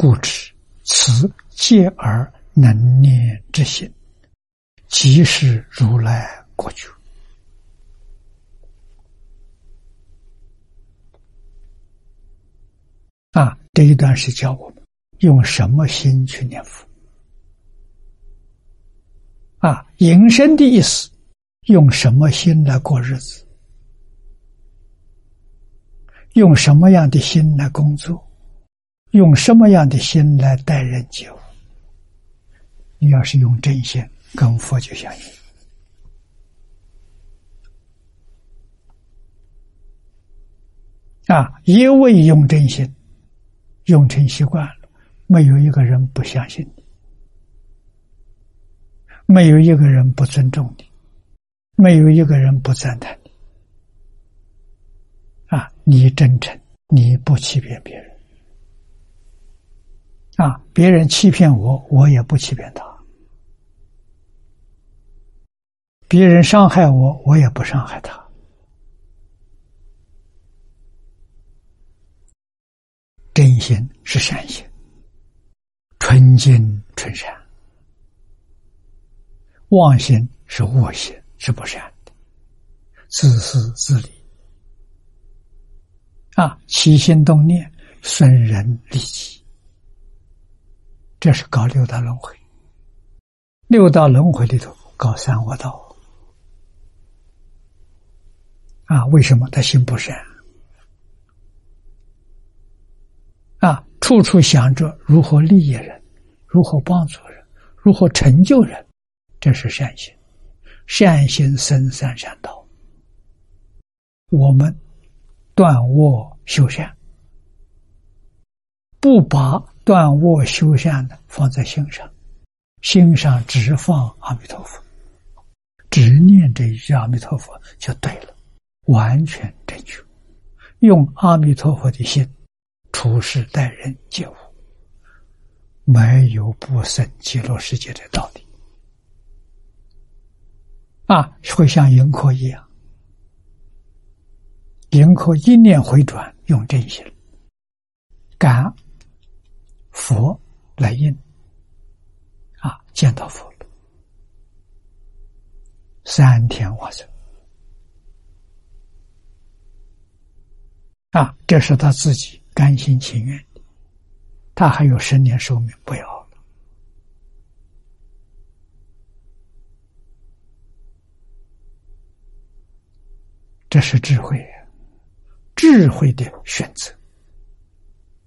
故知此戒而能念之心，即是如来果觉。这一段是教我们用什么心去念佛。引申的意思，用什么心来过日子，用什么样的心来工作，用什么样的心来待人接物。你要是用真心，跟佛就相应。一味用真心，用成习惯了，没有一个人不相信你，没有一个人不尊重你，没有一个人不赞叹你。你真诚，你不欺骗别人。别人欺骗我，我也不欺骗他。别人伤害我，我也不伤害他。真心是善心，纯净纯善。妄心是恶心，是不善的，自私自利。起心动念损人利己，这是搞六道轮回。六道轮回里头搞三恶道。为什么他心不善？处处想着如何利益人，如何帮助人，如何成就人，这是善心。善心生三善道。我们断恶修善，不把断恶修善的放在心上，心上只放阿弥陀佛，只念这一句阿弥陀佛就对了，完全正确。用阿弥陀佛的心处事待人接物，没有不生极乐世界的道理。会像迎客一样，迎客一念回转，用真心感佛来应，见到佛了，3天往生。这是他自己甘心情愿的，他还有10年寿命，不要了。这是智慧，智慧的选择。